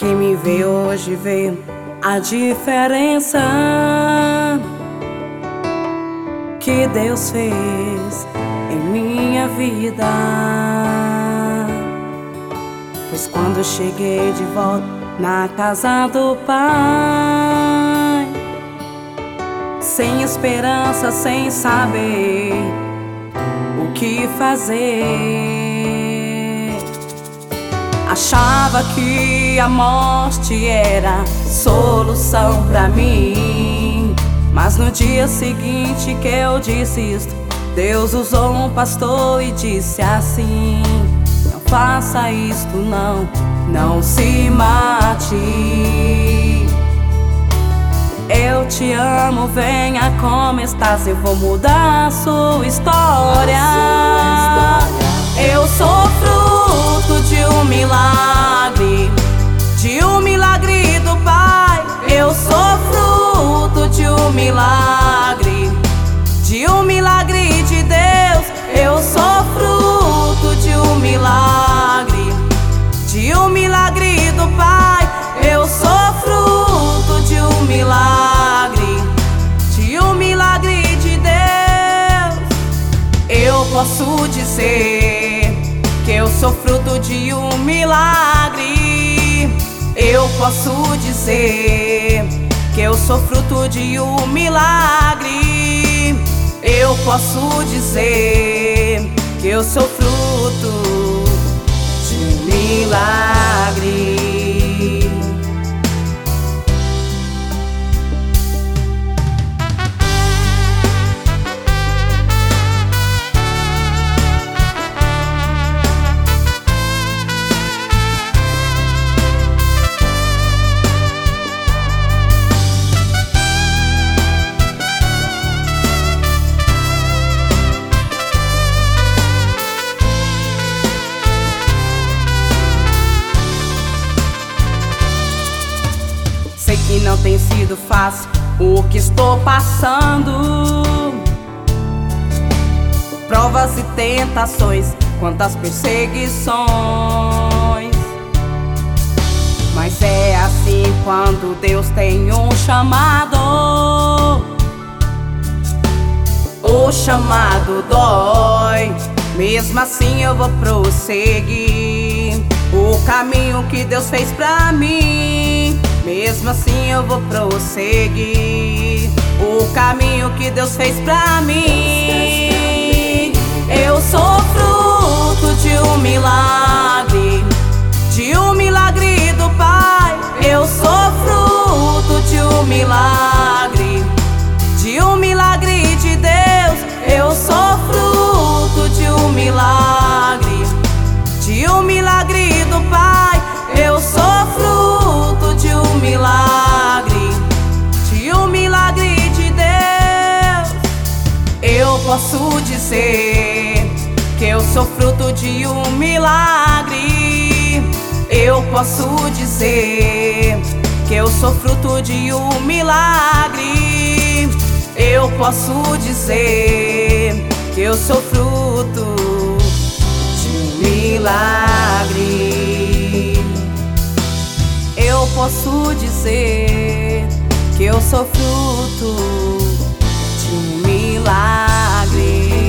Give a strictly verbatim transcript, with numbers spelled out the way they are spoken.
Quem me vê hoje vê a diferença que Deus fez em minha vida. Pois quando eu cheguei de volta na casa do Pai, sem esperança, sem saber o que fazer, achava que a morte era solução pra mim. Mas no dia seguinte que eu disse isto, Deus usou um pastor e disse assim: não faça isto não, não se mate. Eu te amo, venha como estás, eu vou mudar a sua história. Eu sou fruto de um milagre, de um milagre do Pai. Eu sou fruto de um milagre, de um milagre de Deus. Eu sou fruto de um milagre, de um milagre do Pai. Eu sou fruto de um milagre, de um milagre de Deus. Eu posso dizer que eu sou fruto de um milagre. Eu posso dizer que eu sou fruto de um milagre. Eu posso dizer que eu sou fruto de um milagre. Sei que não tem sido fácil o que estou passando, provas e tentações, quantas perseguições. Mas é assim quando Deus tem um chamado. O chamado dói, mesmo assim eu vou prosseguir o caminho que Deus fez pra mim. Mesmo assim eu vou prosseguir o caminho que Deus fez pra mim. Eu sou fruto de um milagre, de um milagre do Pai. Eu sou fruto de um milagre, de um milagre de Deus. Eu sou fruto de um milagre, de um milagre do Pai. Eu sou fruto de um milagre, de um milagre de Deus. Eu posso dizer que eu sou fruto de um milagre. Eu posso dizer que eu sou fruto de um milagre. Eu posso dizer que eu sou fruto de um milagre. Eu posso dizer que eu sou fruto de um milagre.